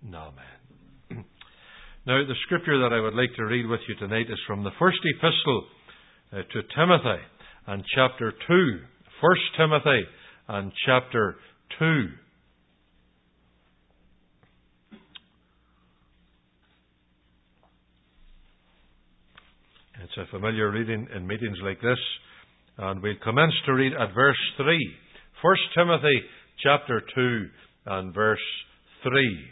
Amen. Now, the scripture that I would like to read with you tonight is from the first epistle to Timothy and chapter 2. 1 Timothy and chapter 2. It's a familiar reading in meetings like this, and we'll commence to read at verse 3. 1 Timothy chapter 2 and verse 3.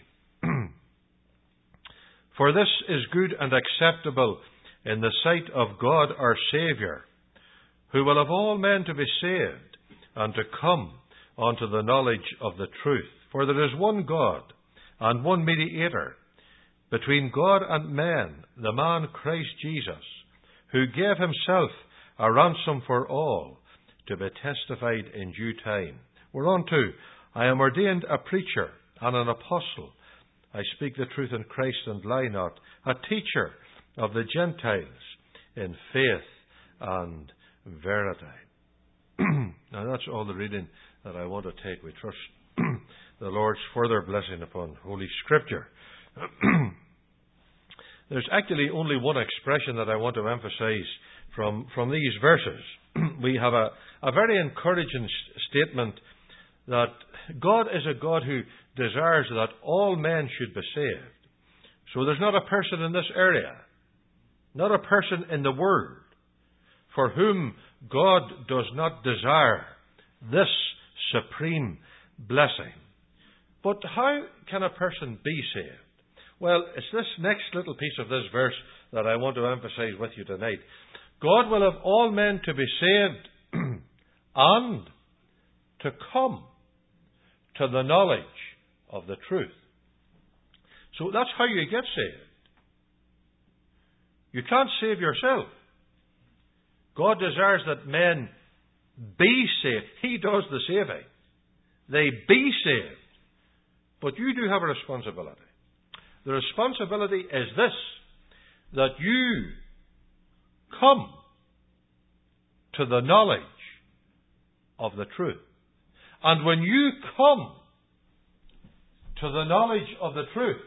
For this is good and acceptable in the sight of God our Saviour, who will have all men to be saved and to come unto the knowledge of the truth. For there is one God and one mediator between God and men, the man Christ Jesus, who gave himself a ransom for all, to be testified in due time. Whereunto I am ordained a preacher and an apostle. I speak the truth in Christ and lie not, a teacher of the Gentiles in faith and verity. Now that's all the reading that I want to take. We trust the Lord's further blessing upon Holy Scripture. There's actually only one expression that I want to emphasize from these verses. We have a very encouraging statement that God is a God who desires that all men should be saved. So there's not a person in this area, not a person in the world, for whom God does not desire this supreme blessing. But how can a person be saved? Well, it's this next little piece of this verse that I want to emphasize with you tonight. God will have all men to be saved and to come to the knowledge of the truth. So that's how you get saved. You can't save yourself. God desires that men be saved. He does the saving. They be saved. But you do have a responsibility. The responsibility is this, that you come to the knowledge of the truth. And when you come to the knowledge of the truth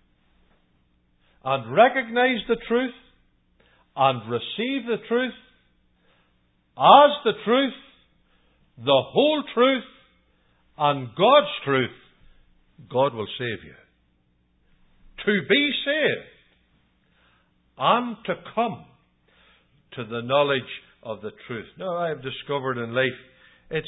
and recognize the truth and receive the truth as the truth, the whole truth, and God's truth, God will save you. To be saved and to come to the knowledge of the truth. Now, I have discovered in life, it's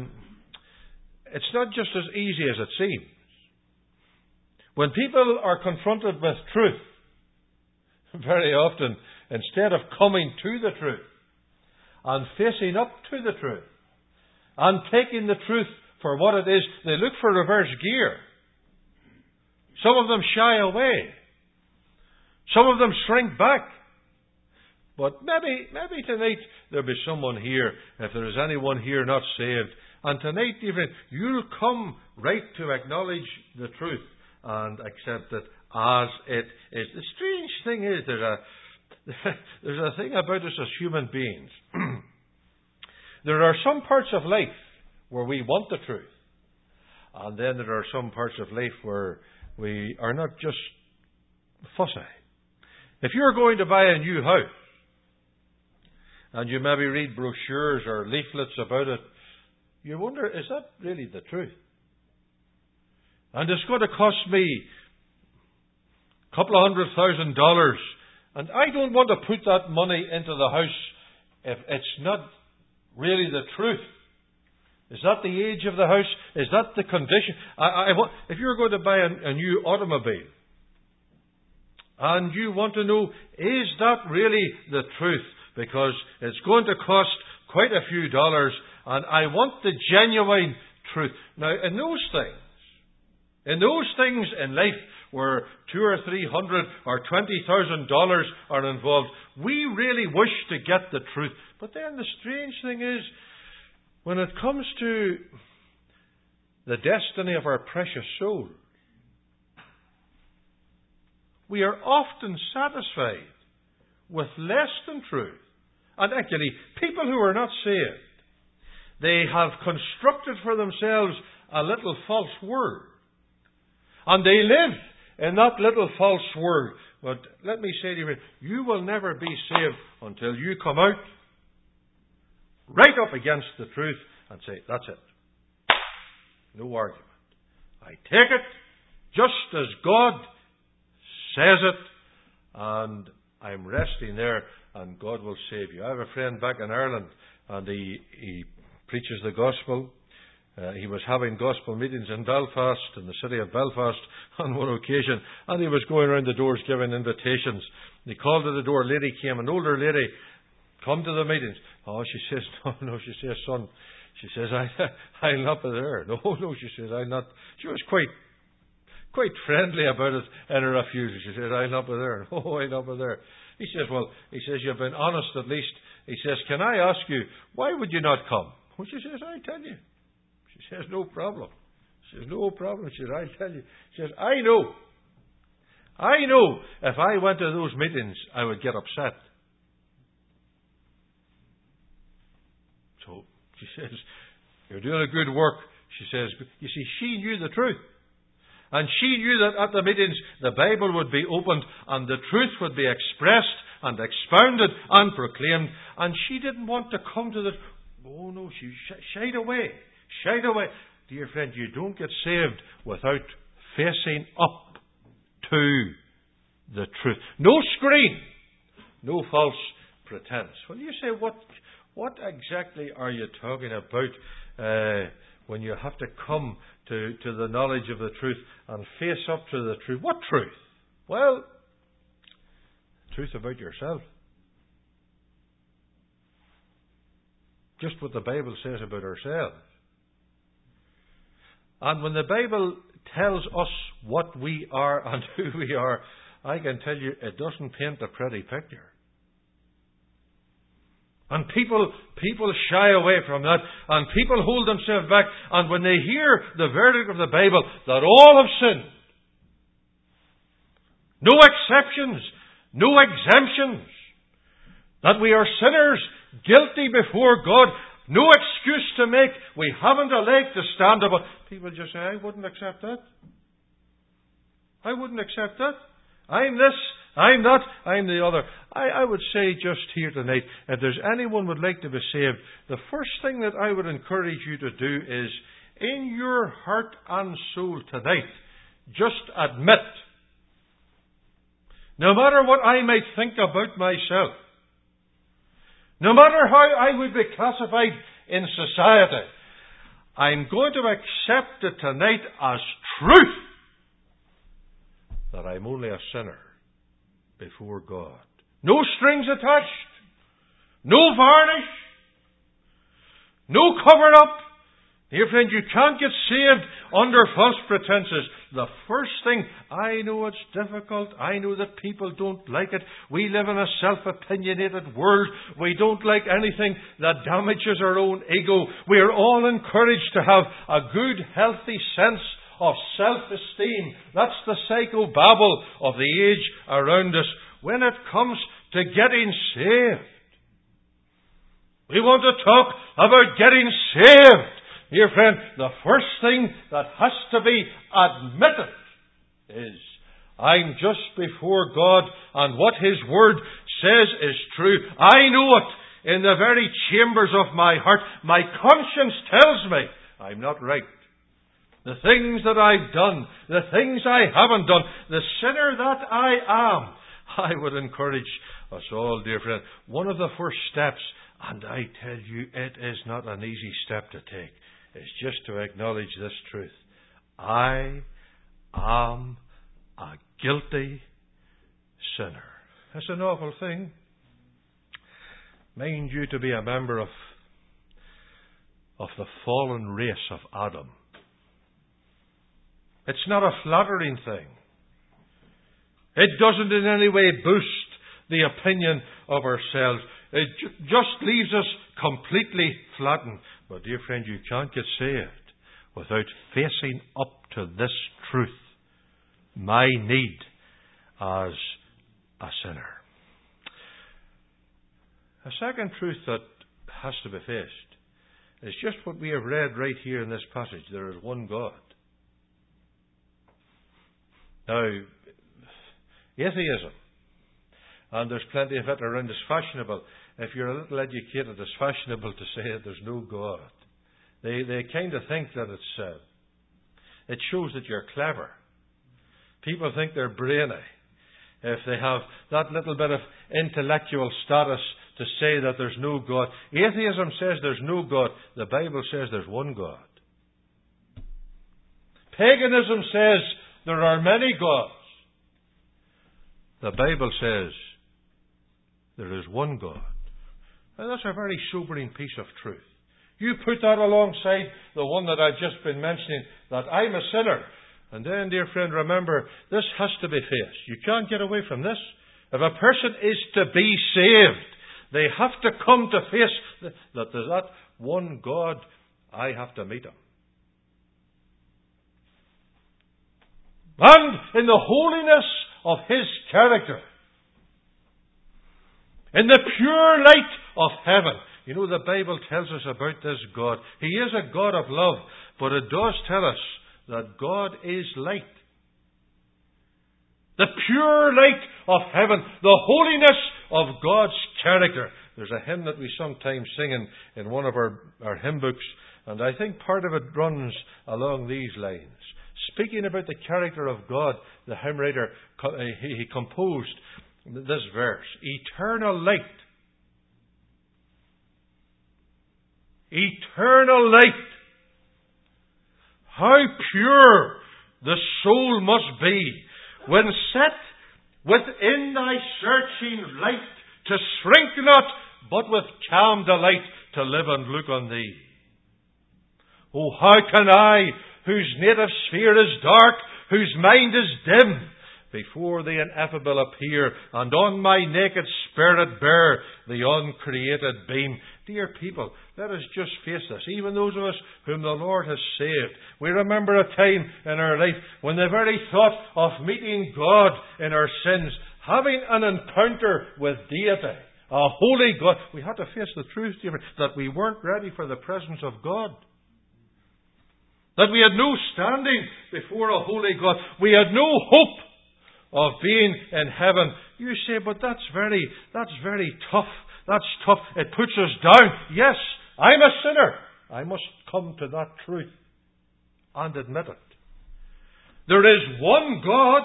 not just as easy as it seems. When people are confronted with truth, very often, instead of coming to the truth and facing up to the truth and taking the truth for what it is, they look for reverse gear. Some of them shy away. Some of them shrink back. But maybe tonight there'll be someone here, if there is anyone here not saved, and tonight even you'll come right to acknowledge the truth and accept it as it is. The strange thing is there's a thing about us as human beings. There are some parts of life where we want the truth, and then there are some parts of life where we are not just fussy. If you're going to buy a new house, and you maybe read brochures or leaflets about it, you wonder, is that really the truth? And it's going to cost me a couple of $100,000, and I don't want to put that money into the house if it's not really the truth. Is that the age of the house? Is that the condition? If you're going to buy a new automobile, and you want to know, is that really the truth? Because it's going to cost quite a few dollars, and I want the genuine truth. Now, in those things in life where $200,000 or $300,000 or $20,000 are involved, we really wish to get the truth. But then the strange thing is, when it comes to the destiny of our precious soul, we are often satisfied with less than truth. And actually, people who are not saved, they have constructed for themselves a little false world. And they live in that little false world. But let me say to you, you will never be saved until you come out right up against the truth and say, that's it. No argument. I take it just as God says it, and I'm resting there, and God will save you. I have a friend back in Ireland, and he preaches the gospel. He was having gospel meetings in Belfast, in the city of Belfast, on one occasion, and he was going around the doors giving invitations. He called at the door, a lady came, an older lady, come to the meetings. Oh, she says, no, she says, son, she says, I'll not be there. No, she says, I'll not. She was quite friendly about it in her refusal. She says, I'll not be there. No, I'll not be there. He says, well, you've been honest at least. He says, can I ask you, why would you not come? Well, she says, I'll tell you. She says, no problem. She says, no problem. She says, I'll tell you. She says, I know if I went to those meetings, I would get upset. So she says, you're doing a good work. She says, you see, she knew the truth. And she knew that at the meetings the Bible would be opened and the truth would be expressed and expounded and proclaimed. And she didn't want to come to the... Oh no, she shied away. Shied away. Dear friend, you don't get saved without facing up to the truth. No screen. No false pretense. Well, you say, what exactly are you talking about when you have to come to the knowledge of the truth and face up to the truth? What truth? Well, truth about yourself. Just what the Bible says about ourselves. And when the Bible tells us what we are and who we are, I can tell you it doesn't paint a pretty picture. And people shy away from that, and people hold themselves back, and when they hear the verdict of the Bible that all have sinned, no exceptions, no exemptions, that we are sinners, guilty before God, no excuse to make, we haven't a leg to stand upon. People just say, I wouldn't accept that. I wouldn't accept that. I'm this, I'm that, I'm the other. I would say just here tonight, if there's anyone would like to be saved, the first thing that I would encourage you to do is, in your heart and soul tonight, just admit, no matter what I might think about myself, no matter how I would be classified in society, I'm going to accept it tonight as truth that I'm only a sinner before God. No strings attached, no varnish, no cover up. Dear friend, you can't get saved under false pretenses. The first thing, I know it's difficult. I know that people don't like it. We live in a self-opinionated world. We don't like anything that damages our own ego. We are all encouraged to have a good, healthy sense of self-esteem. That's the psychobabble of the age around us. When it comes to getting saved, we want to talk about getting saved. Dear friend, the first thing that has to be admitted is, I'm just before God, and what His Word says is true. I know it in the very chambers of my heart. My conscience tells me I'm not right. The things that I've done, the things I haven't done, the sinner that I am, I would encourage us all, dear friend, one of the first steps, and I tell you, it is not an easy step to take, is just to acknowledge this truth. I am a guilty sinner. That's an awful thing. Mind you, to be a member of the fallen race of Adam. It's not a flattering thing. It doesn't in any way boost the opinion of ourselves. It just leaves us completely flattened. But dear friend, you can't get saved without facing up to this truth. My need as a sinner. A second truth that has to be faced is just what we have read right here in this passage. There is one God. Now, atheism, and there's plenty of it around, is fashionable. If you're a little educated, it's fashionable to say that there's no God. They kind of think that it shows that you're clever. People think they're brainy if they have that little bit of intellectual status to say that there's no God. Atheism says there's no God. The Bible says there's one God. Paganism says there are many gods. The Bible says there is one God. And that's a very sobering piece of truth. You put that alongside the one that I've just been mentioning, that I'm a sinner. And then, dear friend, remember, this has to be faced. You can't get away from this. If a person is to be saved, they have to come to face that there's that one God. I have to meet Him. And in the holiness of His character, in the pure light of heaven. You know, the Bible tells us about this God. He is a God of love, but it does tell us that God is light. The pure light of heaven, the holiness of God's character. There's a hymn that we sometimes sing in one of our hymn books, and I think part of it runs along these lines. Speaking about the character of God, the hymn writer, he composed this verse: eternal light. Eternal light. How pure the soul must be when set within thy searching light, to shrink not, but with calm delight to live and look on thee. Oh, how can I, whose native sphere is dark, whose mind is dim, before the ineffable appear, and on my naked spirit bear the uncreated beam. Dear people, let us just face this. Even those of us whom the Lord has saved, we remember a time in our life when the very thought of meeting God in our sins, having an encounter with deity, a holy God, we had to face the truth, dear friend, that we weren't ready for the presence of God. That we had no standing before a holy God. We had no hope of being in heaven. You say, but that's very tough. That's tough. It puts us down. Yes, I'm a sinner. I must come to that truth and admit it. There is one God,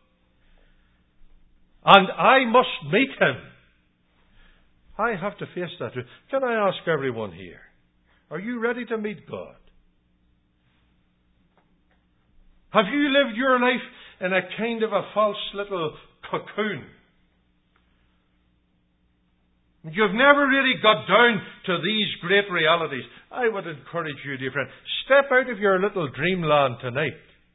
and I must meet Him. I have to face that truth. Can I ask everyone here, are you ready to meet God? Have you lived your life in a kind of a false little cocoon? You've never really got down to these great realities. I would encourage you, dear friend, step out of your little dreamland tonight.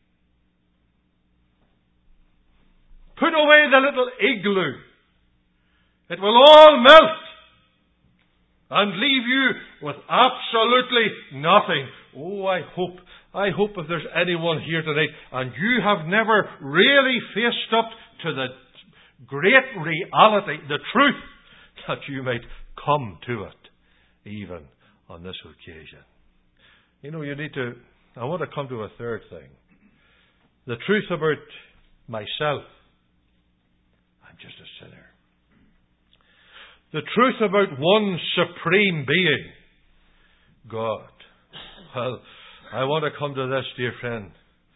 Put away the little igloo. It will all melt and leave you with absolutely nothing. Oh, I hope if there's anyone here tonight and you have never really faced up to the great reality, the truth, that you might come to it, even on this occasion. You know, I want to come to a third thing. The truth about myself. I'm just a sinner. The truth about one supreme being, God. Well, I want to come to this, dear friend.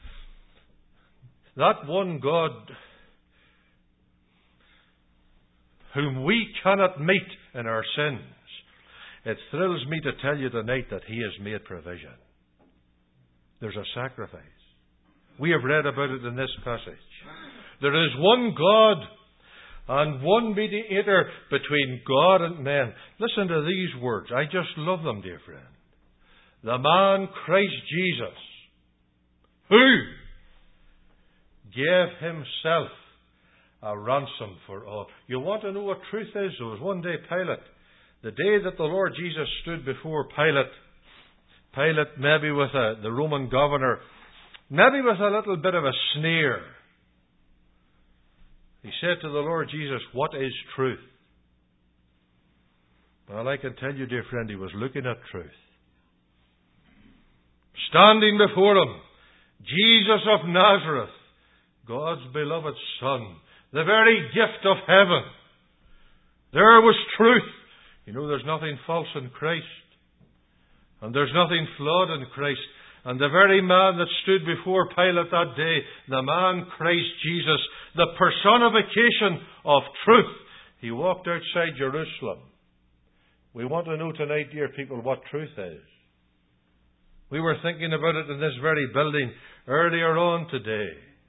That one God whom we cannot meet in our sins. It thrills me to tell you tonight that He has made provision. There's a sacrifice. We have read about it in this passage. There is one God and one mediator between God and men. Listen to these words. I just love them, dear friend. The man Christ Jesus, who gave Himself a ransom for all. You want to know what truth is? There was one day Pilate. The day that the Lord Jesus stood before Pilate, maybe with the Roman governor, maybe with a little bit of a sneer, he said to the Lord Jesus, "What is truth?" Well, I can tell you, dear friend, he was looking at truth. Standing before him, Jesus of Nazareth, God's beloved Son, the very gift of heaven. There was truth. You know, there's nothing false in Christ. And there's nothing flawed in Christ. And the very man that stood before Pilate that day, the man Christ Jesus, the personification of truth, he walked outside Jerusalem. We want to know tonight, dear people, what truth is. We were thinking about it in this very building earlier on today.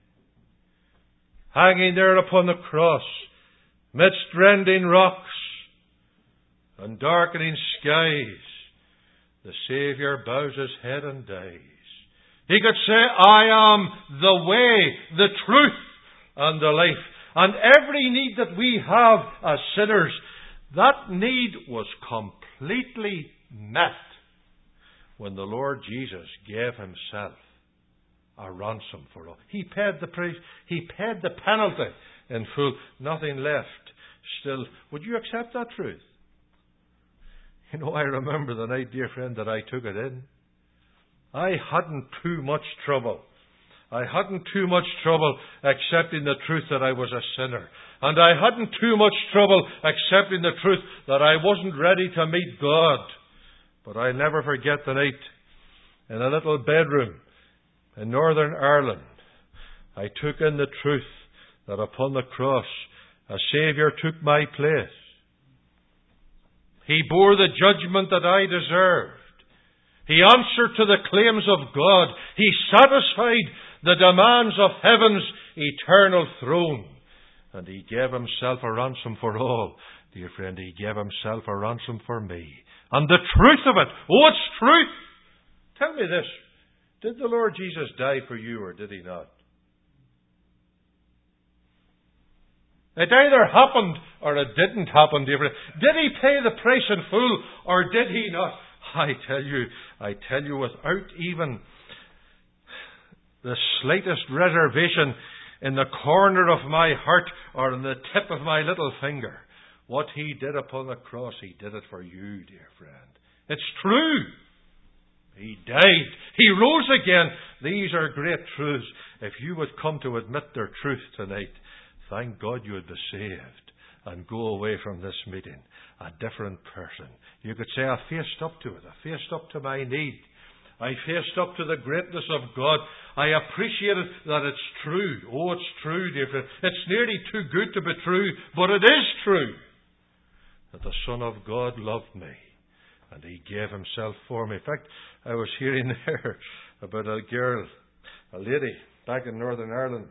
Hanging there upon the cross, midst rending rocks and darkening skies, the Saviour bows his head and dies. He could say, I am the way, the truth, and the life. And every need that we have as sinners, that need was completely met when the Lord Jesus gave himself a ransom for all. He paid the price. He paid the penalty in full. Nothing left. Still, would you accept that truth? You know, I remember the night, dear friend, that I took it in. I hadn't too much trouble. I hadn't too much trouble accepting the truth that I was a sinner. And I hadn't too much trouble accepting the truth that I wasn't ready to meet God. But I'll never forget the night in a little bedroom in Northern Ireland. I took in the truth that upon the cross a Saviour took my place. He bore the judgment that I deserved. He answered to the claims of God. He satisfied the demands of heaven's eternal throne. And He gave Himself a ransom for all. Dear friend, He gave Himself a ransom for me. And the truth of it, oh, it's truth. Tell me this. Did the Lord Jesus die for you or did He not? It either happened or it didn't happen, dear friend. Did He pay the price in full or did He not? I tell you without even the slightest reservation in the corner of my heart or in the tip of my little finger, what He did upon the cross, He did it for you, dear friend. It's true. He died. He rose again. These are great truths. If you would come to admit their truth tonight, thank God you would be saved and go away from this meeting a different person. You could say, I faced up to it. I faced up to my need. I faced up to the greatness of God. I appreciated that it's true. Oh, it's true, dear friend. It's nearly too good to be true, but it is true that the Son of God loved me and He gave Himself for me. In fact, I was hearing there about a girl, a lady back in Northern Ireland.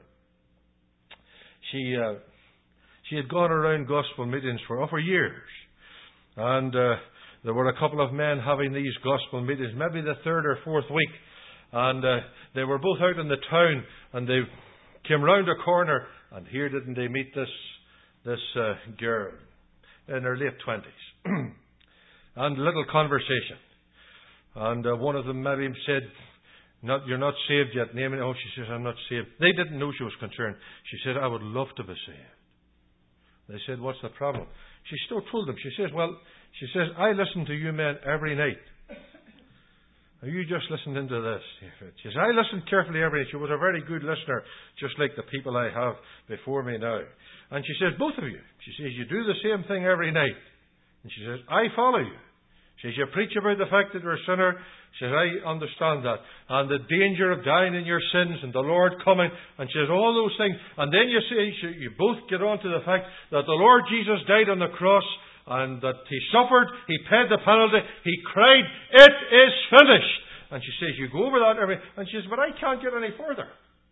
She had gone around gospel meetings for years. And there were a couple of men having these gospel meetings, maybe the third or fourth week. And they were both out in the town, and they came round a corner, and here didn't they meet this girl in her late 20s. And a little conversation. And one of them maybe said, you're not saved yet. Naming, oh, she says, I'm not saved. They didn't know she was concerned. She said, I would love to be saved. They said, what's the problem? She still told them. She says, I listen to you men every night. Now you just listened into this. She says, I listen carefully every night. She was a very good listener, just like the people I have before me now. And she says, both of you. She says, you do the same thing every night. And she says, I follow you. She says, you preach about the fact that you're a sinner. She says, I understand that. And the danger of dying in your sins and the Lord coming. And she says, all those things. And then you say, you both get on to the fact that the Lord Jesus died on the cross and that He suffered, He paid the penalty, He cried, it is finished. And she says, you go over that every... And she says, but I can't get any further.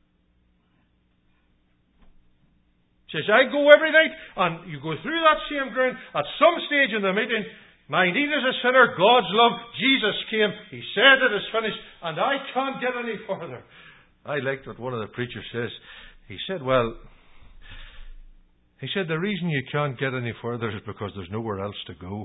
She says, I go every night and you go through that same ground. At some stage in the meeting, my need as a sinner, God's love, Jesus came, He said it is finished, and I can't get any further. I liked what one of the preachers says. He said, the reason you can't get any further is because there's nowhere else to go.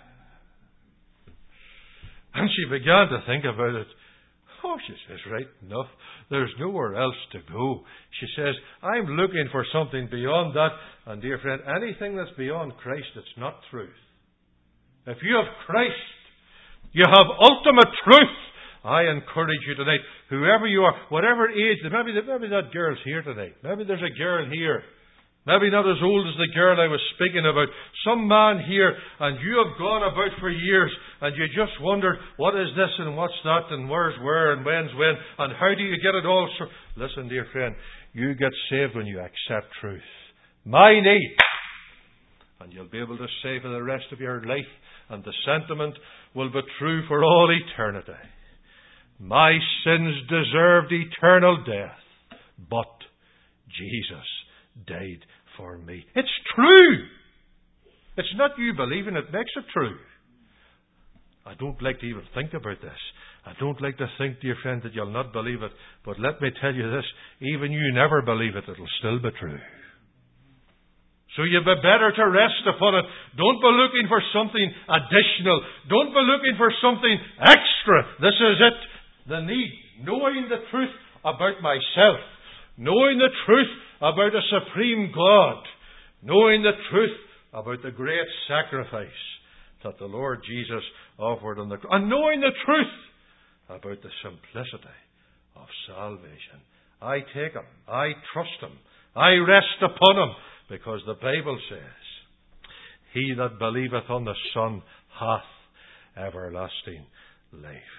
And she began to think about it. Oh, she says, right enough. There's nowhere else to go. She says, I'm looking for something beyond that. And dear friend, anything that's beyond Christ, it's not truth. If you have Christ, you have ultimate truth I encourage you tonight, whoever you are, whatever age, maybe that girl's here tonight. Maybe there's a girl here. Maybe not as old as the girl I was speaking about. Some man here, and you have gone about for years, and you just wondered, what is this and what's that, and where's where, and when's when, and how do you get it all? Listen, dear friend, you get saved when you accept truth. My need. And you'll be able to say for the rest of your life, and the sentiment will be true for all eternity. My sins deserved eternal death, but Jesus died for me. It's true. It's not you believing it makes it true. I don't like to even think about this. I don't like to think, dear friend, that you'll not believe it. But let me tell you this, even you never believe it, it'll still be true. So you'd be better to rest upon it. Don't be looking for something additional. Don't be looking for something extra. This is it. The need. Knowing the truth about myself. Knowing the truth about a supreme God. Knowing the truth about the great sacrifice that the Lord Jesus offered on the cross. And knowing the truth about the simplicity of salvation. I take Him. I trust Him. I rest upon Him. Because the Bible says, He that believeth on the Son hath everlasting life.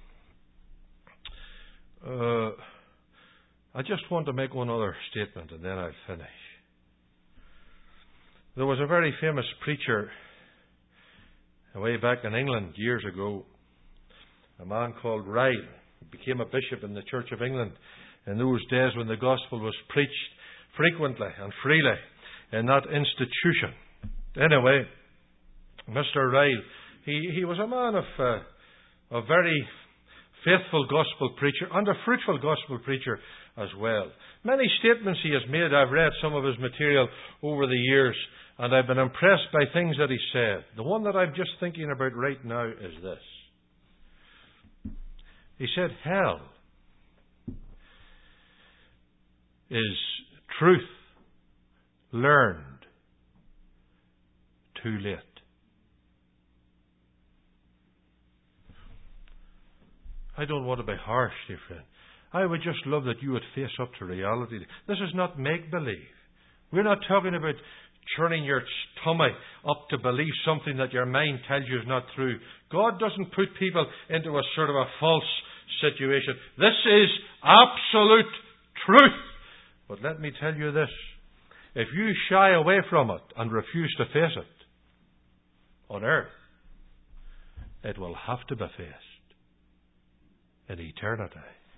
I just want to make one other statement and then I'll finish. There was a very famous preacher way back in England years ago, a man called Ryle. He became a bishop in the Church of England in those days when the gospel was preached frequently and freely in that institution. Anyway, Mr. Ryle, he was a man of a very faithful gospel preacher and a fruitful gospel preacher as well. Many statements he has made, I've read some of his material over the years, and I've been impressed by things that he said. The one that I'm just thinking about right now is this. He said, hell is truth learned too late. I don't want to be harsh, dear friend. I would just love that you would face up to reality. This is not make-believe. We're not talking about churning your tummy up to believe something that your mind tells you is not true. God doesn't put people into a sort of a false situation. This is absolute truth. But let me tell you this. If you shy away from it and refuse to face it on earth, it will have to be faced in eternity.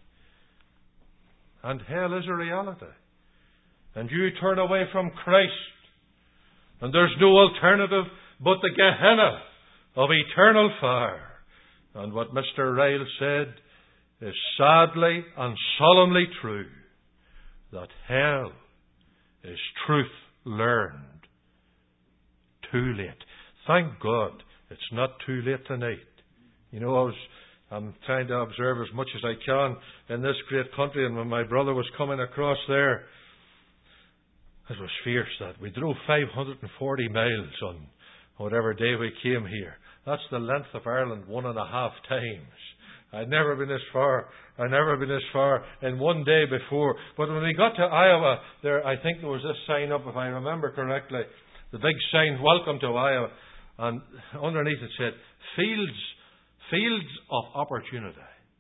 And hell is a reality. And you turn away from Christ, and there's no alternative but the Gehenna of eternal fire. And what Mr. Ryle said is sadly and solemnly true, that hell is truth learned too late. Thank God it's not too late tonight. You know, I'm trying to observe as much as I can in this great country, and when my brother was coming across there, it was fierce that. We drove 540 miles on whatever day we came here. That's the length of Ireland 1.5 times. I'd never been as far in one day before. But when we got to Iowa, I think there was this sign up, if I remember correctly, the big sign, "Welcome to Iowa," and underneath it said, Fields of Opportunity.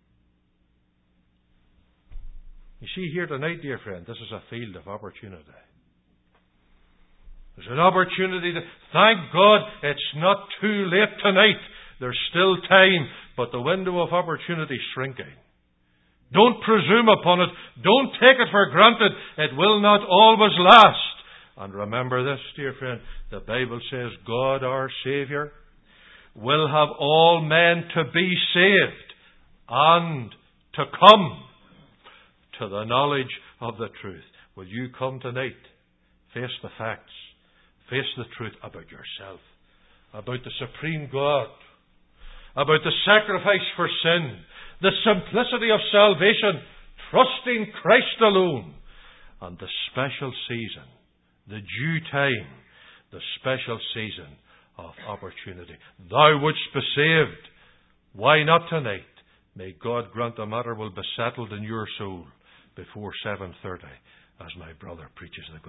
You see here tonight, dear friend, this is a field of opportunity. There's an opportunity to, thank God, it's not too late tonight. There's still time, but the window of opportunity is shrinking. Don't presume upon it. Don't take it for granted. It will not always last. And remember this, dear friend, the Bible says God, our Saviour, will have all men to be saved and to come to the knowledge of the truth. Will you come tonight? Face the facts. Face the truth about yourself, about the supreme God, about the sacrifice for sin, the simplicity of salvation, trusting Christ alone, and the special season, the due time, the special season of opportunity. Thou wouldst be saved. Why not tonight? May God grant the matter will be settled in your soul before 7:30 as my brother preaches the gospel.